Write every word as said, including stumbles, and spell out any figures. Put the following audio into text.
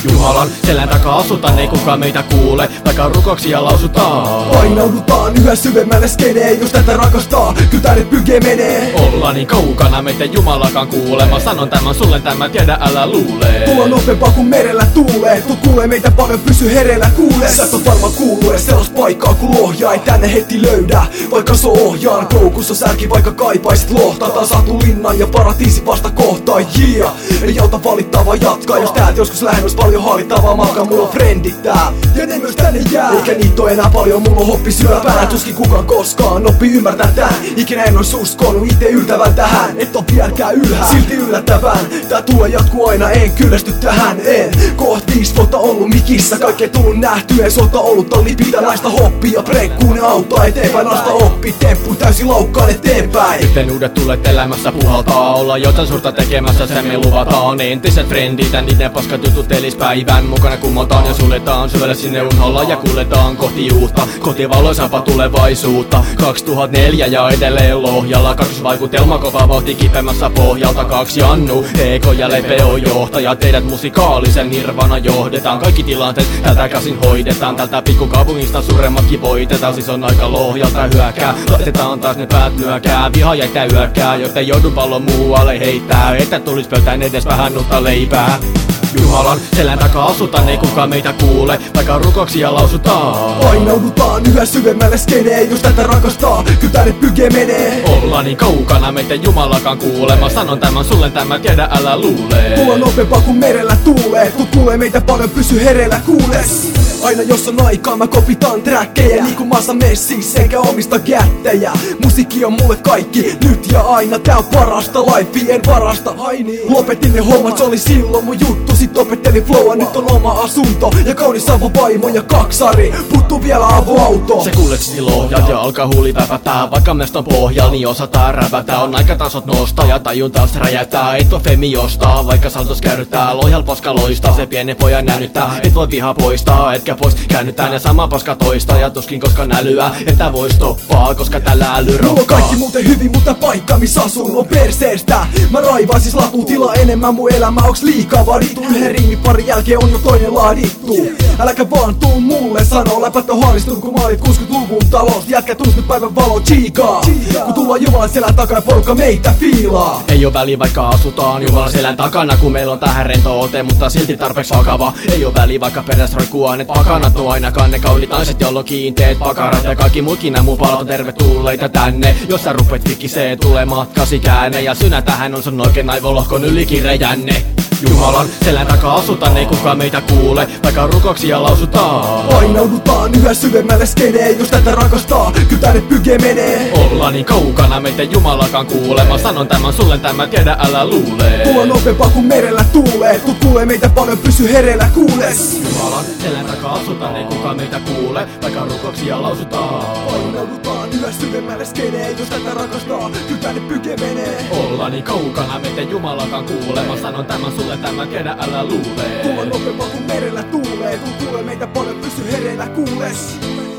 Jumalan selän takaa asutaan, ei kukaan meitä kuule, vaikka rukouksia lausutaan. Painaudutaan yhä syvemmälle skeneen, jos tätä rakastaa, kyllä tänne pyge menee. Ollaan niin kaukana, meitä Jumalakaan kuule. Mä sanon tämän sulle, tämän tiedä, älä luule. Tulla nopeampaa kuin merellä tuulee, tuut kuulee meitä paljon, pysy hereillä kuulee. Sä et on varma kuulue, sellas paikkaa kun lohjaa, ei tänne heti löydä, vaikka se ohjaan. Koukussa särki, vaikka kaipaisit lohtaa, taas saatu linnan ja paratiisi vasta kohtaa. Yeah, ei auta valittaa vaan jatkaa, jos täältä joskus lähen ois paljon hallittavaa makaa. Mulla on frendit tää, ja ne myös tänne jää, eikä niitä oo enää paljon, mulla on hoppi syöpää. Tuskin kukaan koskaan oppi ymmärtää tän, ikinä en ois uskonut ite yltävän tähän. Et oo vieläkään ylhää, silti yllättävän, tää tulee jatkuu aina, en kyllästy tähän. En koht viis vuotta ollut mikissä, kaikkea tullut nähtyä, sota ollut oli pitää naista hoppia. Prenkkuun ja auttaa eteenpäin, nasta oppi, temppu täysin laukkaan eteenpäin. Miten uudet tulet elämässä puhaltaa, olla jotain suurta tekemässä, sen me luvataan. Entiset frendit ja niiden paskat jutut elispäivän mukana kummotaan ja suljetaan syvälle sinne unholla ja kuljetaan kohti uutta, kohti valoisampaa tulevaisuutta. kaksituhattaneljä ja edelleen Lohjalla, kaksosvaikutelma kova vauhti kipeämmässä pohjalta. Kaksi Jannu, Eeko ja Lepe on johtaja, teidät musikaalisen nirvana johdetaan. Kaikki tilanteet tältä käsin hoidetaan, tältä pikkukaupungista suuremmatkin voitetaan. Siis on aika Lohjalta hyökää, laitetaan taas ne päät nyökää. Vihaajat ja yökää, joten joudun pallon muualle heittää, että tulis pöytään edes vähän uutta leipää. Jumalan selän takaa asutaan, ei kukaan meitä kuule, vaikka rukouksia lausutaan. Painaudutaan yhä syvemmälle skeneen, jos tätä rakastaa, kyllä tänne pyge menee. Ollaan niin kaukana, meitä Jumalakaan kuule. Mä sanon tämän sulle, tämän tiedä, älä luule. Tulla nopeampaa kuin merellä tuulee, tuut kuulee meitä paljon, pysy hereillä kuules. Aina jos on aikaa mä kopitaan trackkejä, liikumassa messissä enkä omista jättejä. Musiikki on mulle kaikki, nyt ja aina, tää on parasta, life en varasta. Lopetin ne hommat, se oli silloin mun juttu, sit opettelin flowa, nyt on oma asunto ja kaunis avovaimo ja kaksari, puttu vielä avoauto. Se kuulet Lohjat ja alkaa huuli väpätää, vaikka meston pohjalla niin osataan räpätä. On aika tasot nostaa ja tajuntaus räjähtää, et voi femi jostaa, vaikka saltos käyryttää. Lohjal paska loistaa, se pienen pojan näyttää, et voi viha poistaa, etkä pois käännytään ja sama paska toista. Ja tuskin koska älyä, että voi stoppaa, koska tällä äly rokkaa. Mulla on kaikki muuten hyvin, mutta paikka missä asun on perseestä. Mä raivaan siis latutila enemmän, mun elämä onks liikaa varittu. Yhden riimin pari jälkeen on jo toinen laadittu. Äläkä vaan tuu mulle sanoo, läpät on haalistunut kun mä olit kuusikymmentäluvun talous. Jätkä tuus nyt päivän valo chiikaa, kun tullaan Jumalan selän takana porukka meitä fiilaa. Ei oo väliä vaikka asutaan Jumalan selän takana, kun meillä on tähän rento ote, mutta silti tarpeeksi vakava. Ei oo väliä vaikka peräs roikkuaan, et pakanat on ainakaan ne kauniit naiset, jolla on kiinteet pakarat. Ja kaikki muutkin nää mun palot on tervetulleita tänne, jos sä rupet vikisee tulee matkasi käänne. Ja synä tähän on sun oikein aivolohkon ylikirejänne. Jumalan selän takaa asutaan, ei kukaan meitä kuule, vaikka rukouksia lausutaan. Painaudutaan yhä syvemmälle skeneen, jos tätä rakastaa, kyllä tänne pyge menee. Ollaan niin kaukana, meitä Jumalakaan kuule. Mä sanon tämän sulle, tämän tiedä, älä luule. Tulla nopeampaa kuin merellä tuulee, tuut kuulee meitä paljon, pysy hereillä kuules. Jumalan selän takaa asutaan, ei kukaan meitä kuule, vaikka rukouksia lausutaan. Painaudutaan yhä syvemmälle skeneen, jos tätä rakastaa, kyllä tänne pyge menee. Ollaan niin kaukana, meitä Jumalakaan kuule. Mä sanon tämän sulle, tämän tiedä, älä luule. Tulla nopeampaa kuin merellä tuulee, tuut kuulee meitä paljon, pysy hereillä kuules.